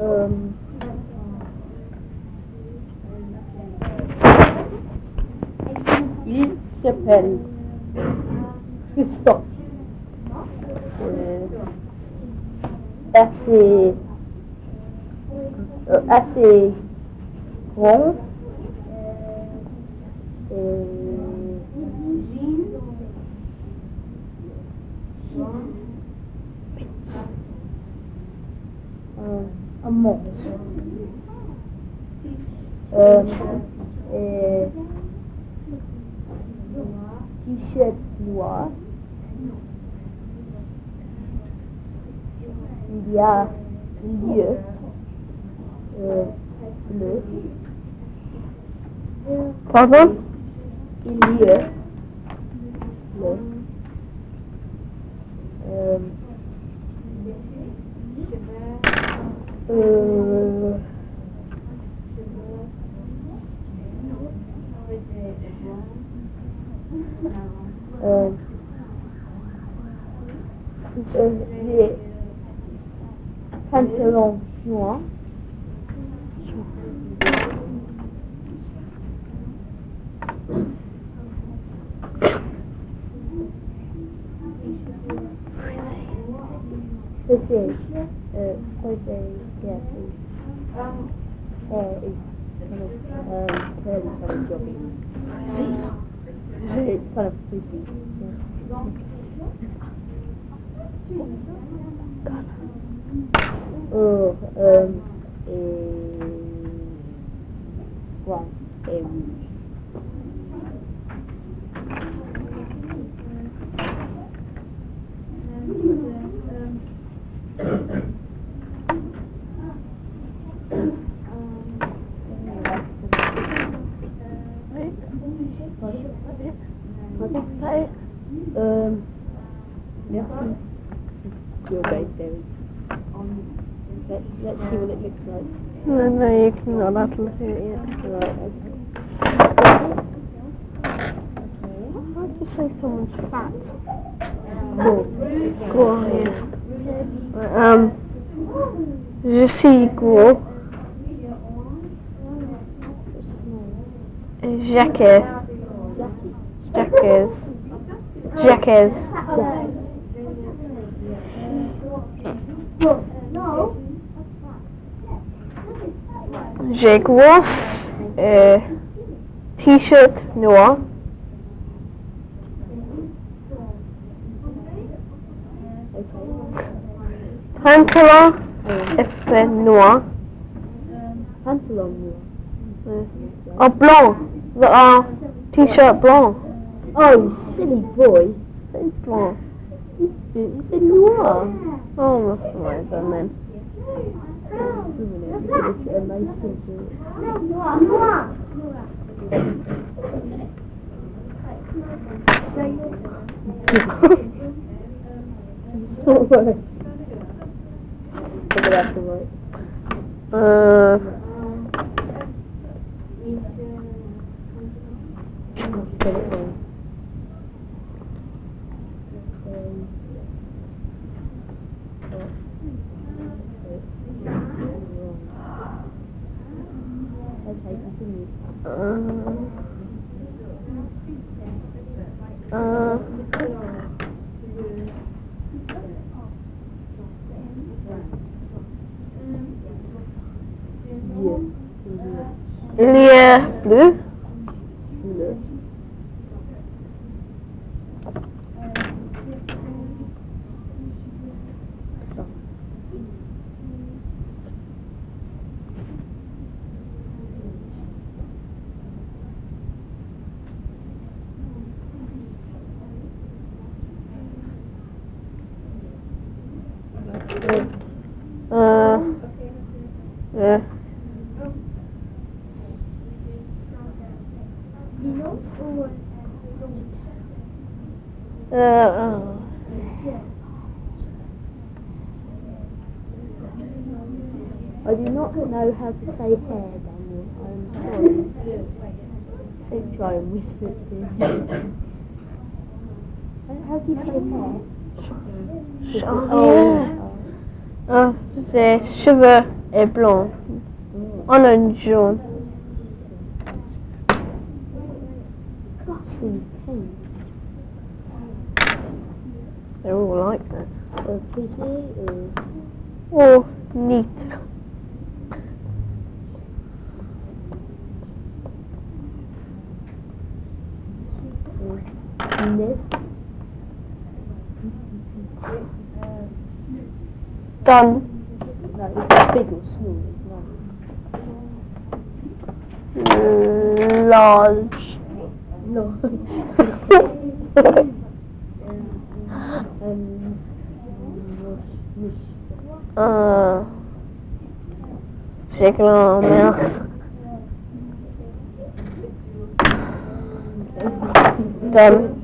Il s'appelle Christophe. Assez grand. Un monstre. T-shirt noir. Il y a lieu bleu. Pardon? Il y a bleu. Les pantalons noirs. Frisé, yeah, hair is kind of curly, kind of jobby. Frizzy? It's kind of frizzy. Brown hair rouge. Merci. You're right, Derek. Let's see what it looks like. No, you can not allowed to look at it yet. Right, okay. How do you say someone's fat? Gros, yeah. Je suis gros. Jacques. J'ai grosse t-shirt noir. Pantalon effet noir. Pantalon noir. Oh, blanc. T-shirt blanc. Oh, you silly boy. It's blanc. You said noir. Oh, must have I done then. It's a nice simple. Look at that, right? Get it wrong. Okay, continue. Il y a bleu. Bleu. Yeah. I do not know how to say hair, Daniel. I'm sorry. Don't try and whisper it to me. How do you say hair? C'est cheveux. est blanc. Oh. On a une jaune. Ghastly paint. They're all like that. Pretty Oh, neat. this. Done. Like, is it big or small? It's not. Large. No. Shaking on my mouth. Okay. Done.